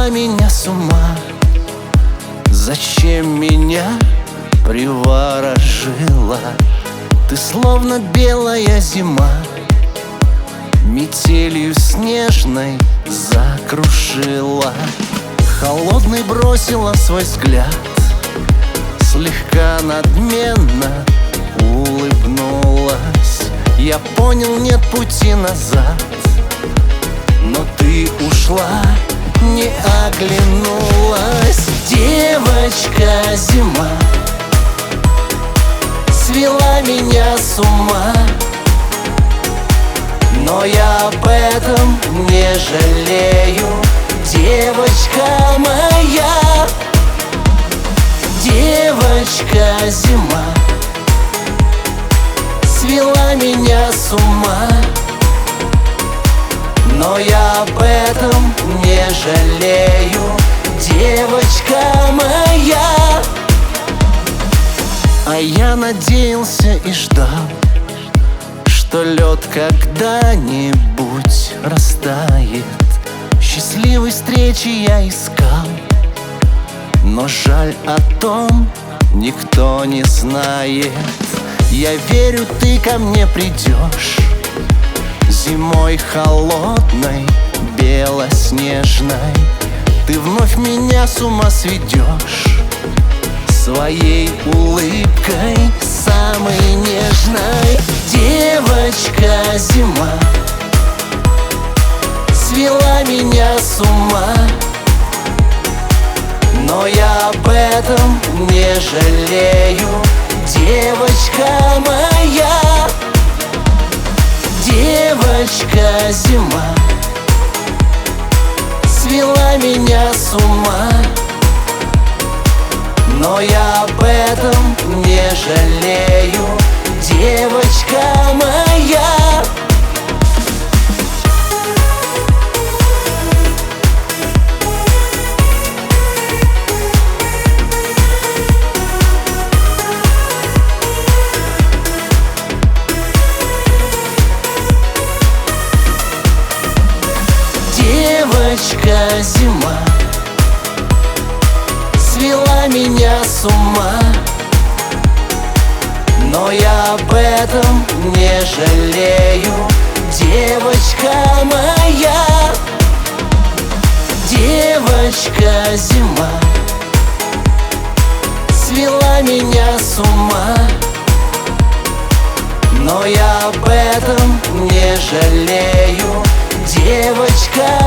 свела меня с ума. Зачем меня приворожила? Ты словно белая зима, метелью снежной закружила. Холодной бросила свой взгляд, слегка надменно улыбнулась. Я понял, нет пути назад, но ты ушла, не оглянулась. Девочка зима свела меня с ума, но я об этом не жалею. Девочка моя, девочка зима свела меня с ума, но я об этом не жалею. Девочка моя. А я надеялся и ждал, что лед когда-нибудь растает. Счастливой встречи я искал, но жаль, о том никто не знает. Я верю, ты ко мне придешь зимой холодной, белоснежной. Ты вновь меня с ума сведешь своей улыбкой самой нежной. Девочка зима свела меня с ума, но я об этом не жалею. Девочка моя, девочка зима свела меня с ума, но я об этом не жалею. Девочка моя. Девочка зима свела меня с ума, но я об этом не жалею. Девочка моя, девочка зима свела меня с ума, но я об этом не жалею. Девочка